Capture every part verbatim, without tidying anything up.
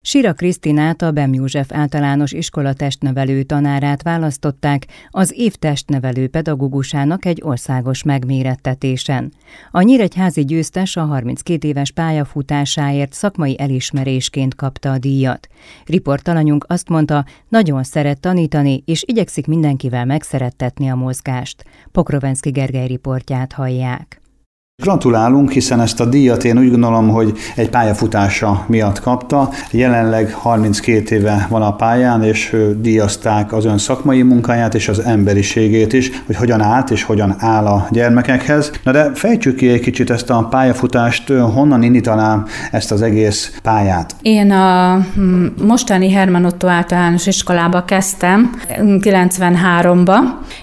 Sira Krisztinát, a Bem József Általános Iskola testnevelő tanárát választották az év testnevelő pedagógusának egy országos megmérettetésen. A nyíregyházi győztes a harminckét éves pályafutásáért szakmai elismerésként kapta a díjat. Riportalanyunk azt mondta, nagyon szeret tanítani, és igyekszik mindenkivel megszerettetni a mozgást. Pokrovenszky Gergely riportját hallják. Gratulálunk, hiszen ezt a díjat én úgy gondolom, hogy egy pályafutása miatt kapta. Jelenleg harminckét éve van a pályán, és díjazták az ön szakmai munkáját és az emberiségét is, hogy hogyan állt és hogyan áll a gyermekekhez. Na de fejtsük ki egy kicsit ezt a pályafutást, honnan indítanám ezt az egész pályát? Én a mostani Herman Otto Általános Iskolába kezdtem kilencvenháromba,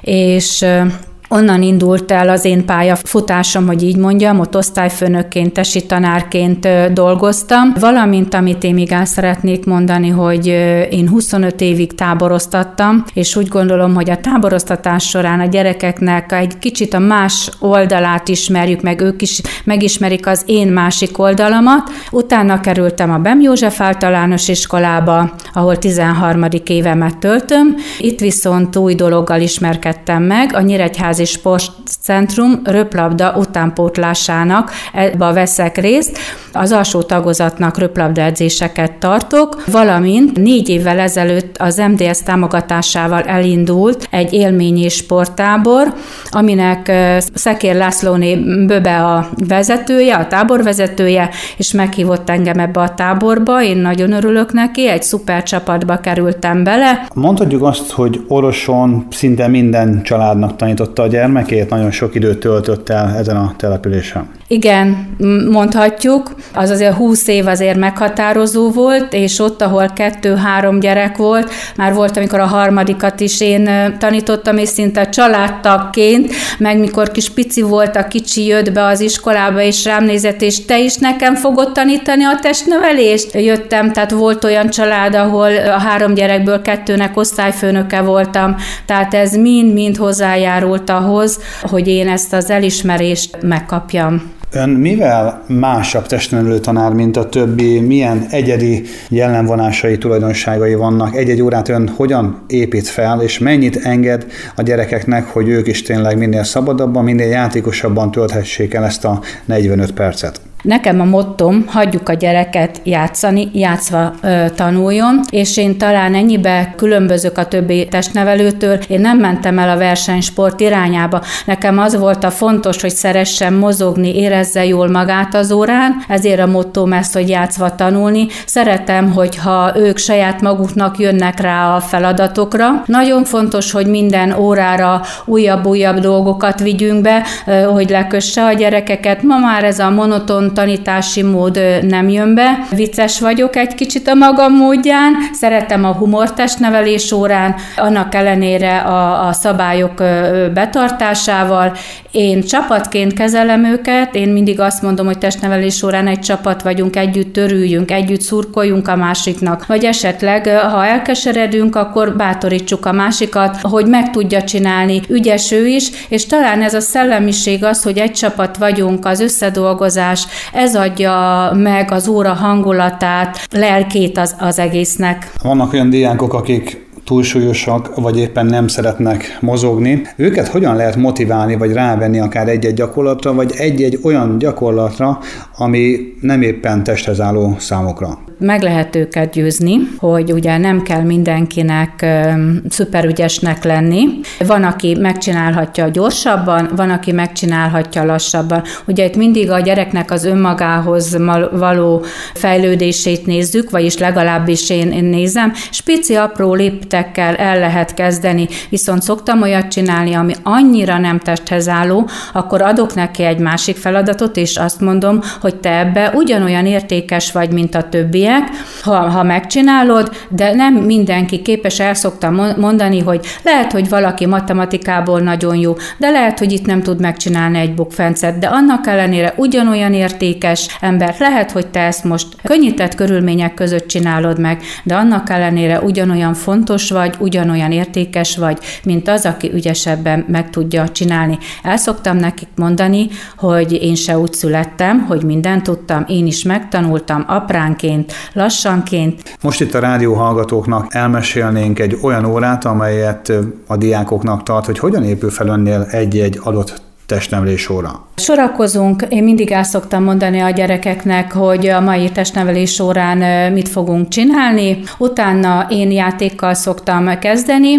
és onnan indult el az én pályafutásom, hogy így mondjam, ott osztályfőnökként, tesi tanárként dolgoztam, valamint amit én még el szeretnék mondani, hogy én huszonöt évig táboroztattam, és úgy gondolom, hogy a táboroztatás során a gyerekeknek egy kicsit a más oldalát ismerjük meg, ők is megismerik az én másik oldalamat. Utána kerültem a Bem József Általános Iskolába, ahol tizenharmadik évemet töltöm. Itt viszont új dologgal ismerkedtem meg, a Nyíregyházi Sportcentrum röplabda utánpótlásának ebbe veszek részt. Az alsó tagozatnak röplabda edzéseket tartok, valamint négy évvel ezelőtt az em dé es támogatásával elindult egy élményi sporttábor, aminek Szekér Lászlóné Böbe a vezetője, a táborvezetője, és meghívott engem ebbe a táborba, én nagyon örülök neki, egy szuper csapatba kerültem bele. Mondhatjuk azt, hogy Oroson szinte minden családnak tanította a gyermekét, nagyon sok időt töltött el ezen a településen. Igen, mondhatjuk. Az azért húsz év azért meghatározó volt, és ott, ahol kettő-három gyerek volt, már volt, amikor a harmadikat is én tanítottam, és szinte családtagként, meg mikor kis pici volt, a kicsi jött be az iskolába, és rám nézett, és te is nekem fogod tanítani a testnevelést? Jöttem, tehát volt olyan család, ahol a három gyerekből kettőnek osztályfőnöke voltam, tehát ez mind-mind hozzájárult ahhoz, hogy én ezt az elismerést megkapjam. Ön mivel másabb testnevelő tanár, mint a többi? Milyen egyedi jellemvonásai, tulajdonságai vannak? Egy-egy órát ön hogyan épít fel, és mennyit enged a gyerekeknek, hogy ők is tényleg minél szabadabban, minél játékosabban tölthessék el ezt a negyvenöt percet? Nekem a mottom, hagyjuk a gyereket játszani, játszva ö, tanuljon, és én talán ennyibe különbözök a többi testnevelőtől, én nem mentem el a versenysport irányába. Nekem az volt a fontos, hogy szeressen mozogni, érezze jól magát az órán, ezért a mottom ez, hogy játszva tanulni. Szeretem, hogyha ők saját maguknak jönnek rá a feladatokra. Nagyon fontos, hogy minden órára újabb-újabb dolgokat vigyünk be, ö, hogy lekösse a gyerekeket. Ma már ez a monoton tanítási mód nem jön be. Vicces vagyok egy kicsit a magam módján, szeretem a humor testnevelés órán, annak ellenére a, a szabályok betartásával. Én csapatként kezelem őket, én mindig azt mondom, hogy testnevelés órán egy csapat vagyunk, együtt törüljünk, együtt szurkoljunk a másiknak, vagy esetleg, ha elkeseredünk, akkor bátorítsuk a másikat, hogy meg tudja csinálni, ügyes ő is, és talán ez a szellemiség az, hogy egy csapat vagyunk, az összedolgozás, ez adja meg az óra hangulatát, lelkét az, az egésznek. Vannak olyan diákok, akik túlsúlyosak, vagy éppen nem szeretnek mozogni. Őket hogyan lehet motiválni, vagy rávenni akár egy-egy gyakorlatra, vagy egy-egy olyan gyakorlatra, ami nem éppen testhez álló számokra? Meg lehet őket győzni, hogy ugye nem kell mindenkinek szuperügyesnek lenni. Van, aki megcsinálhatja gyorsabban, van, aki megcsinálhatja lassabban. Ugye itt mindig a gyereknek az önmagához való fejlődését nézzük, vagyis legalábbis én, én nézem, és pici apró léptekkel el lehet kezdeni, viszont szoktam olyat csinálni, ami annyira nem testhez álló, akkor adok neki egy másik feladatot, és azt mondom, hogy te ebbe ugyanolyan értékes vagy, mint a többiek, ha, ha megcsinálod, de nem mindenki képes, el szoktam mondani, hogy lehet, hogy valaki matematikából nagyon jó, de lehet, hogy itt nem tud megcsinálni egy bukfencet, de annak ellenére ugyanolyan értékes ember, lehet, hogy te ezt most könnyített körülmények között csinálod meg, de annak ellenére ugyanolyan fontos vagy, ugyanolyan értékes vagy, mint az, aki ügyesebben meg tudja csinálni. El szoktam nekik mondani, hogy én se úgy születtem, hogy mindent tudtam, én is megtanultam apránként, lassanként. Most itt a rádióhallgatóknak elmesélnénk egy olyan órát, amelyet a diákoknak tart, hogy hogyan épül fel önnél egy-egy adott testnevelés óra. Sorakozunk, én mindig el szoktam mondani a gyerekeknek, hogy a mai testnevelés órán mit fogunk csinálni. Utána én játékkal szoktam kezdeni,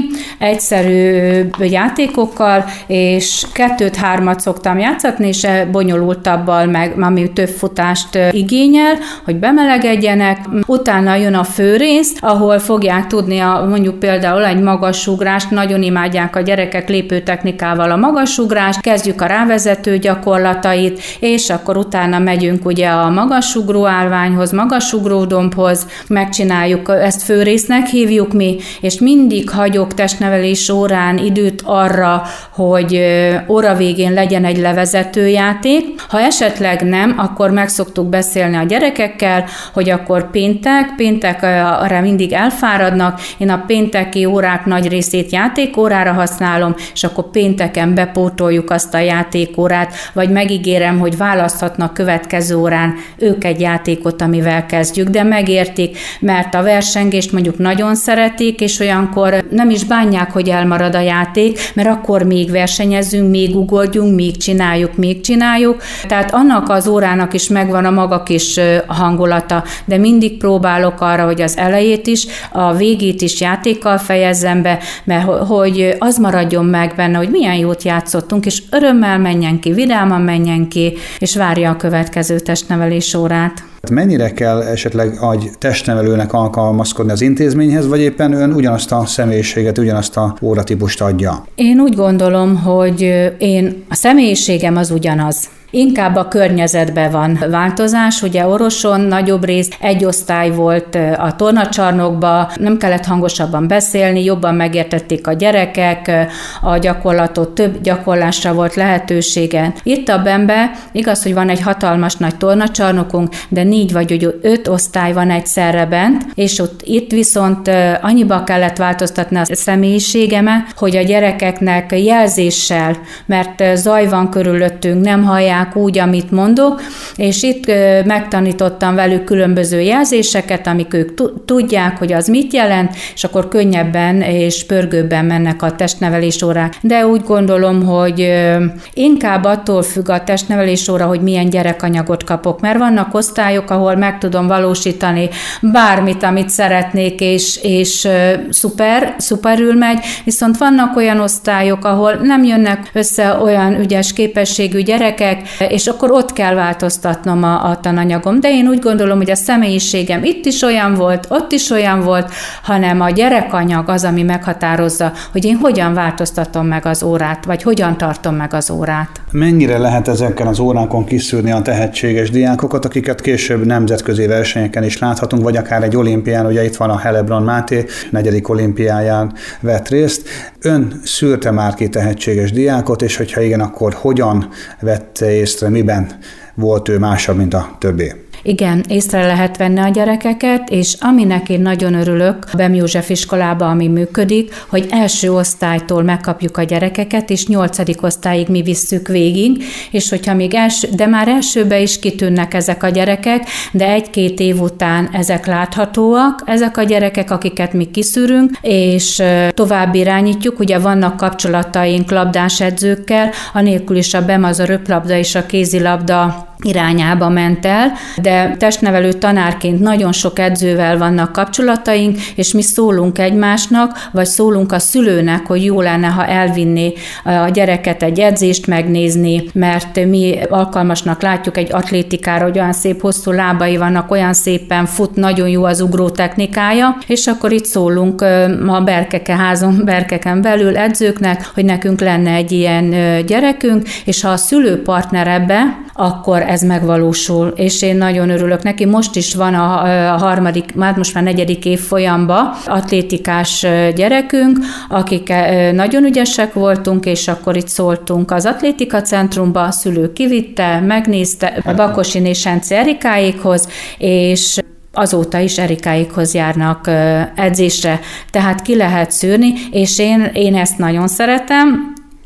egyszerű játékokkal, és kettőt-hármat szoktam játszatni, és bonyolultabbal, meg ami több futást igényel, hogy bemelegedjenek. Utána jön a fő rész, ahol fogják tudni a, mondjuk például egy magasugrást, nagyon imádják a gyerekek lépőtechnikával a magasugrást, kezdjük a rávezető gyakorlatait, és akkor utána megyünk ugye a magasugró állványhoz, magasugró dombhoz, megcsináljuk, ezt főrésznek hívjuk mi, és mindig hagyok testnevelés órán időt arra, hogy óra végén legyen egy levezetőjáték. Ha esetleg nem, akkor meg szoktuk beszélni a gyerekekkel, hogy akkor péntek, péntek arra mindig elfáradnak, én a pénteki órák nagy részét játékórára használom, és akkor pénteken bepótoljuk azt a játékórát, vagy megígérem, hogy választhatnak következő órán ők egy játékot, amivel kezdjük, de megértik, mert a versengést mondjuk nagyon szeretik, és olyankor nem is bánják, hogy elmarad a játék, mert akkor még versenyezünk, még ugorjunk, még csináljuk, még csináljuk. Tehát annak az órának is megvan a maga kis hangulata, de mindig próbálok arra, hogy az elejét is, a végét is játékkal fejezzem be, mert hogy az maradjon meg benne, hogy milyen jót játszottunk, és örömmel menjen ki, vidáman menjen ki, és várja a következő testnevelés órát. Mennyire kell esetleg egy testnevelőnek alkalmazkodni az intézményhez, vagy éppen ön ugyanazt a személyiséget, ugyanazt a óratípust adja? Én úgy gondolom, hogy én a személyiségem az ugyanaz. Inkább a környezetben van változás, ugye Oroson nagyobb rész egy osztály volt a tornacsarnokban, nem kellett hangosabban beszélni, jobban megértették a gyerekek, a gyakorlatot, több gyakorlásra volt lehetősége. Itt a Benbe igaz, hogy van egy hatalmas nagy tornacsarnokunk, de négy vagy öt osztály van egyszerre bent, és ott itt viszont annyiba kellett változtatni a személyiségemet, hogy a gyerekeknek jelzéssel, mert zaj van körülöttünk, nem hallják úgy, amit mondok, és itt megtanítottam velük különböző jelzéseket, amik ők tudják, hogy az mit jelent, és akkor könnyebben és pörgőbben mennek a testnevelés órák. De úgy gondolom, hogy inkább attól függ a testnevelés óra, hogy milyen gyerekanyagot kapok, mert vannak osztályok, ahol meg tudom valósítani bármit, amit szeretnék, és, és szuper, szuperül megy, viszont vannak olyan osztályok, ahol nem jönnek össze olyan ügyes képességű gyerekek, és akkor ott kell változtatnom a, a tananyagom. De én úgy gondolom, hogy a személyiségem itt is olyan volt, ott is olyan volt, hanem a gyerekanyag az, ami meghatározza, hogy én hogyan változtatom meg az órát, vagy hogyan tartom meg az órát. Mennyire lehet ezeken az órákon kiszűrni a tehetséges diákokat, akiket később nemzetközi versenyeken is láthatunk, vagy akár egy olimpián, ugye itt van a Hellebron Máté, negyedik olimpiáján vett részt. Ön szűrte már ki tehetséges diákot, és hogyha igen, akkor hogyan vette észre, miben volt ő másabb, mint a többé? Igen, észre lehet venni a gyerekeket, és aminek én nagyon örülök a Bem József iskolában, ami működik, hogy első osztálytól megkapjuk a gyerekeket, és nyolcadik osztályig mi visszük végig, és hogyha még első, de már elsőbe is kitűnnek ezek a gyerekek, de egy-két év után ezek láthatóak, ezek a gyerekek, akiket mi kiszűrünk, és tovább irányítjuk, ugye vannak kapcsolataink labdás edzőkkel, anélkül is a Bem az a röplabda és a kézilabda irányába ment el, de testnevelő tanárként nagyon sok edzővel vannak kapcsolataink, és mi szólunk egymásnak, vagy szólunk a szülőnek, hogy jó lenne, ha elvinné a gyereket egy edzést megnézni, mert mi alkalmasnak látjuk egy atlétikára, hogy olyan szép hosszú lábai vannak, olyan szépen fut, nagyon jó az ugró technikája, és akkor itt szólunk a Berkeke házon, Berkeken belül edzőknek, hogy nekünk lenne egy ilyen gyerekünk, és ha a szülő partner ebbe, akkor ez megvalósul, és én nagyon örülök neki. Most is van a, a harmadik, már most már negyedik év folyamba atlétikás gyerekünk, akik nagyon ügyesek voltunk, és akkor itt szóltunk az atlétika centrumba, a szülő kivitte, megnézte a Bakosin és Senci Erikáékhoz, és azóta is Erikáékhoz járnak edzésre, tehát ki lehet szűrni, és én, én ezt nagyon szeretem.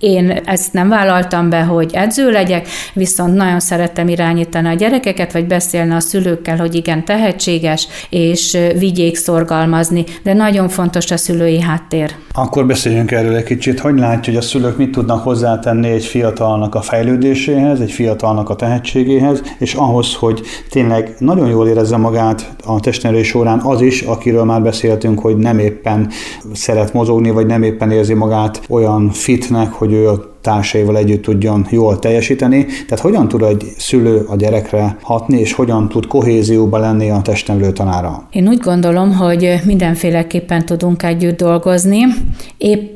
Én ezt nem vállaltam be, hogy edző legyek, viszont nagyon szerettem irányítani a gyerekeket, vagy beszélni a szülőkkel, hogy igen, tehetséges, és vigyék szorgalmazni, de nagyon fontos a szülői háttér. Akkor beszéljünk erről egy kicsit. Hogy látja, hogy a szülők mit tudnak hozzátenni egy fiatalnak a fejlődéséhez, egy fiatalnak a tehetségéhez, és ahhoz, hogy tényleg nagyon jól érezze magát a testnevelés során az is, akiről már beszéltünk, hogy nem éppen szeret mozogni, vagy nem éppen érzi magát olyan fitnek, hogy ő a társaival együtt tudjon jól teljesíteni. Tehát hogyan tud egy szülő a gyerekre hatni, és hogyan tud kohézióban lenni a testnevelő tanára? Én úgy gondolom, hogy mindenféleképpen tudunk együtt dolgozni. Épp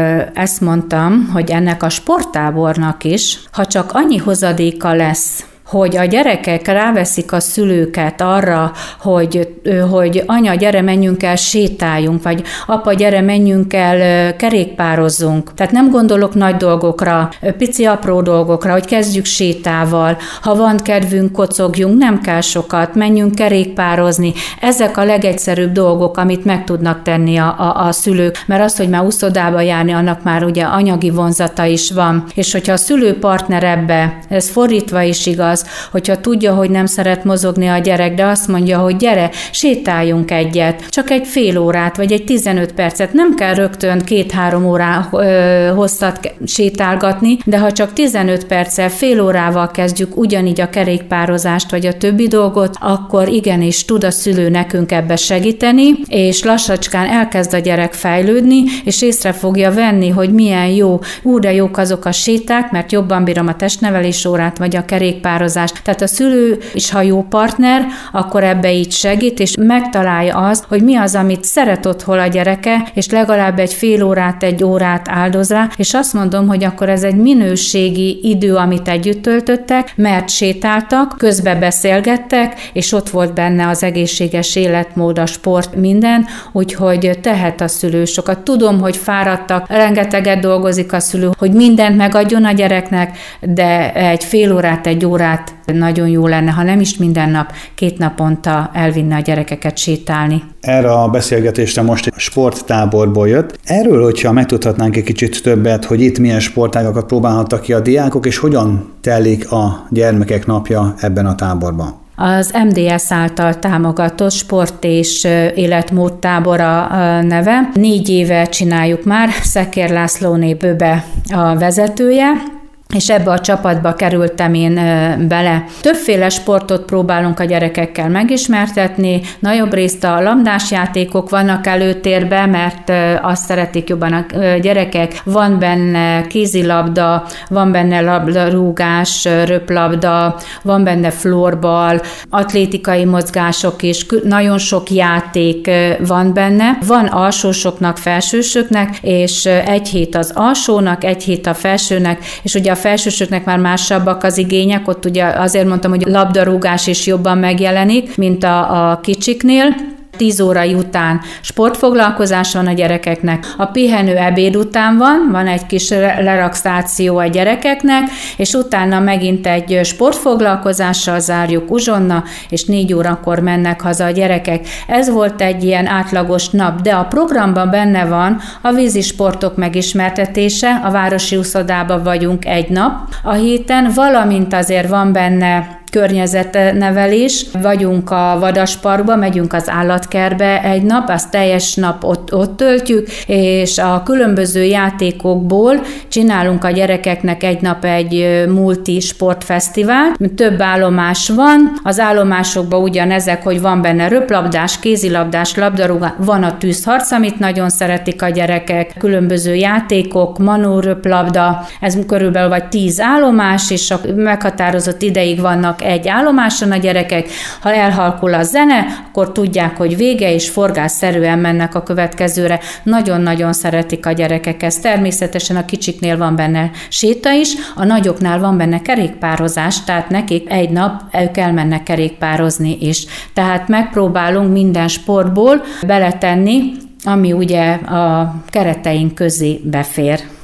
ezt mondtam, hogy ennek a sporttábornak is, ha csak annyi hozadéka lesz, hogy a gyerekek ráveszik a szülőket arra, hogy, hogy anya, gyere, menjünk el, sétáljunk, vagy apa, gyere, menjünk el, kerékpározzunk. Tehát nem gondolok nagy dolgokra, pici apró dolgokra, hogy kezdjük sétával, ha van kedvünk, kocogjunk, nem kell sokat, menjünk kerékpározni. Ezek a legegyszerűbb dolgok, amit meg tudnak tenni a, a, a szülők, mert az, hogy már uszodába járni, annak már ugye anyagi vonzata is van. És hogyha a szülőpartner ebbe, ez fordítva is igaz, hogyha tudja, hogy nem szeret mozogni a gyerek, de azt mondja, hogy gyere, sétáljunk egyet, csak egy fél órát, vagy egy tizenöt percet, nem kell rögtön két-három órá ö, hosszat sétálgatni, de ha csak tizenöt perccel, fél órával kezdjük ugyanígy a kerékpározást, vagy a többi dolgot, akkor igenis tud a szülő nekünk ebbe segíteni, és lassacskán elkezd a gyerek fejlődni, és észre fogja venni, hogy milyen jó, ú, de jók azok a séták, mert jobban bírom a testnevelés órát, vagy a kerékpározást. Tehát a szülő is, ha jó partner, akkor ebbe így segít, és megtalálja azt, hogy mi az, amit szeret otthon a gyereke, és legalább egy fél órát, egy órát áldoz rá, és azt mondom, hogy akkor ez egy minőségi idő, amit együtt töltöttek, mert sétáltak, közbe beszélgettek, és ott volt benne az egészséges életmód, a sport, minden, úgyhogy tehet a szülő sokat. Tudom, hogy fáradtak, rengeteget dolgozik a szülő, hogy mindent megadjon a gyereknek, de egy fél órát, egy órát nagyon jó lenne, ha nem is minden nap, két naponta elvinne a gyerekeket sétálni. Erre a beszélgetésre most egy sporttáborból jött. Erről, hogyha megtudhatnánk egy kicsit többet, hogy itt milyen sportágakat próbálhattak ki a diákok, és hogyan telik a gyermekek napja ebben a táborban? Az em dé es által támogatott sport és életmódtábora neve. Négy éve csináljuk már, Szekér Lászlóné Böbe a vezetője, és ebbe a csapatba kerültem én bele. Többféle sportot próbálunk a gyerekekkel megismertetni, nagyobb részt a labdás játékok vannak előtérben, mert azt szeretik jobban a gyerekek. Van benne kézilabda, van benne labdarúgás, röplabda, van benne floorball, atlétikai mozgások is, nagyon sok játék van benne. Van alsósoknak, felsősöknek, és egy hét az alsónak, egy hét a felsőnek, és ugye a felsősöknek már másabbak az igények, ott ugye azért mondtam, hogy labdarúgás is jobban megjelenik, mint a, a kicsiknél. tíz órai után sportfoglalkozás van a gyerekeknek, a pihenő ebéd után van, van egy kis relaxáció a gyerekeknek, és utána megint egy sportfoglalkozással zárjuk uzsonna, és négy órakor mennek haza a gyerekek. Ez volt egy ilyen átlagos nap, de a programban benne van a vízisportok megismertetése, a városi úszodában vagyunk egy nap a héten, valamint azért van benne környezetnevelés, vagyunk a vadasparkban, megyünk az állatkertbe egy nap, azt teljes nap ott, ott töltjük, és a különböző játékokból csinálunk a gyerekeknek egy nap egy multi sportfesztivált. Több állomás van, az állomásokban ugyanezek, hogy van benne röplabdás, kézilabdás, labdarúgás, van a tűzharc, amit nagyon szeretik a gyerekek, különböző játékok, manó röplabda, ez körülbelül vagy tíz állomás, és a meghatározott ideig vannak egy állomáson a gyerekek, ha elhalkul a zene, akkor tudják, hogy vége, és forgásszerűen mennek a következőre. Nagyon-nagyon szeretik a gyerekek ezt. Természetesen a kicsiknél van benne séta is, a nagyoknál van benne kerékpározás, tehát nekik egy nap ők elmennek kerékpározni is. Tehát megpróbálunk minden sportból beletenni, ami ugye a kereteink közé befér.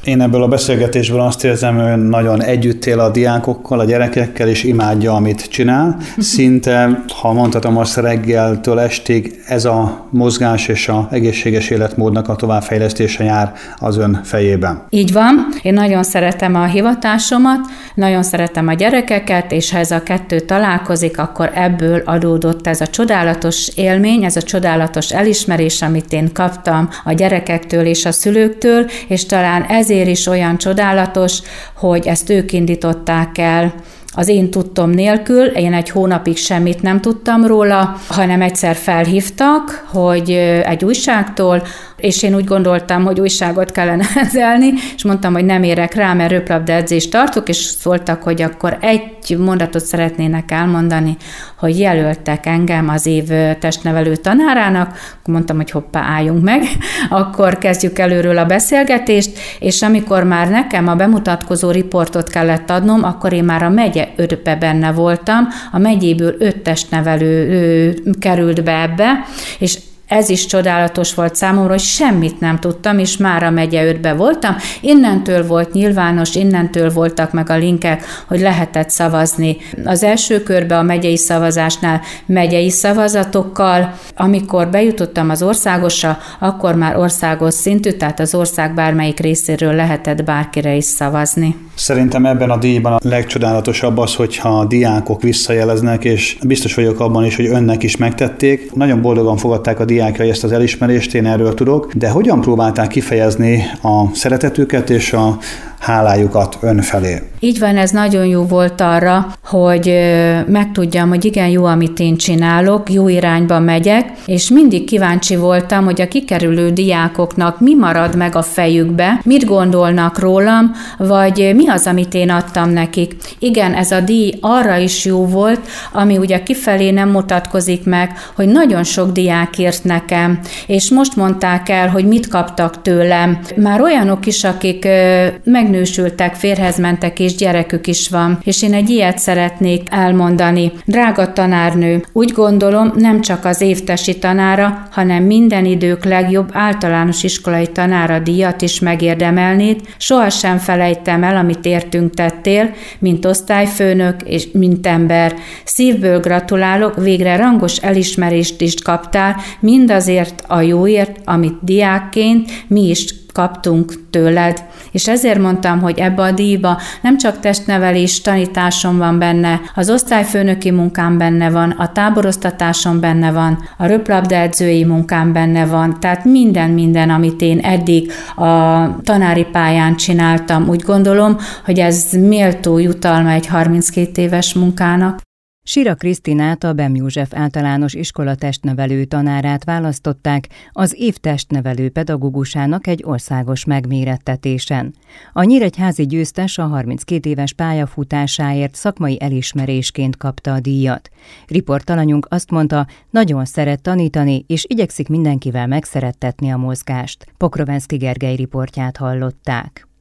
Én ebből a beszélgetésből azt érzem, hogy nagyon együtt él a diákokkal, a gyerekekkel, és imádja, amit csinál. Szinte, ha mondhatom azt, reggeltől estig ez a mozgás és az egészséges életmódnak a továbbfejlesztése jár az ön fejében. Így van. Én nagyon szeretem a hivatásomat, nagyon szeretem a gyerekeket, és ha ez a kettő találkozik, akkor ebből adódott ez a csodálatos élmény, ez a csodálatos elismerés, amit én kaptam a gyerekektől és a szülőktől, és talán ezért is olyan csodálatos, hogy ezt ők indították el az én tudtom nélkül. Én egy hónapig semmit nem tudtam róla, hanem egyszer felhívtak, hogy egy újságtól, és én úgy gondoltam, hogy újságot kellene ezelni, és mondtam, hogy nem érek rá, mert röplabda edzést tartok, és szóltak, hogy akkor egy mondatot szeretnének elmondani, hogy jelöltek engem az év testnevelő tanárának. Akkor mondtam, hogy hoppá, álljunk meg, akkor kezdjük előről a beszélgetést, és amikor már nekem a bemutatkozó riportot kellett adnom, akkor én már a megye ötbe benne voltam, a megyéből öt testnevelő került be ebbe, és ez is csodálatos volt számomra, hogy semmit nem tudtam, és már a megye ötbe voltam. Innentől volt nyilvános, innentől voltak meg a linkek, hogy lehetett szavazni. Az első körbe a megyei szavazásnál megyei szavazatokkal, amikor bejutottam az országosra, akkor már országos szintű, tehát az ország bármelyik részéről lehetett bárkire is szavazni. Szerintem ebben a díjban a legcsodálatosabb az, hogyha a diákok visszajeleznek, és biztos vagyok abban is, hogy önnek is megtették. Nagyon boldogan fogadták a diákai ezt az elismerést, én erről tudok, de hogyan próbálták kifejezni a szeretetüket és a hálájukat ön felé? Így van, ez nagyon jó volt arra, hogy megtudjam, hogy igen, jó, amit én csinálok, jó irányba megyek, és mindig kíváncsi voltam, hogy a kikerülő diákoknak mi marad meg a fejükbe, mit gondolnak rólam, vagy mi az, amit én adtam nekik. Igen, ez a díj arra is jó volt, ami ugye kifelé nem mutatkozik meg, hogy nagyon sok diák írt nekem, és most mondták el, hogy mit kaptak tőlem. Már olyanok is, akik megnősültek, férhez mentek, és gyerekük is van, és én egy ilyet szeretnék elmondani. Drága tanárnő, úgy gondolom, nem csak az évtesi tanára, hanem minden idők legjobb általános iskolai tanára díjat is megérdemelnéd. Sohasem felejtem el, amit értünk tettél, mint osztályfőnök és mint ember. Szívből gratulálok, végre rangos elismerést is kaptál, mindazért a jóért, amit diákként mi is kaptunk tőled. És ezért mondtam, hogy ebbe a díjba nem csak testnevelés, tanításom van benne, az osztályfőnöki munkám benne van, a táboroztatásom benne van, a röplabdaedzői munkám benne van, tehát minden-minden, amit én eddig a tanári pályán csináltam, úgy gondolom, hogy ez méltó jutalma egy harminckét éves munkának. Sira Krisztinát, a Bem József általános iskola testnevelő tanárát választották az év testnevelő pedagógusának egy országos megmérettetésen. A nyíregyházi győztes a harminckét éves pályafutásáért szakmai elismerésként kapta a díjat. Riportalanyunk azt mondta, nagyon szeret tanítani, és igyekszik mindenkivel megszerettetni a mozgást. Pokrovenszky Gergely riportját hallották.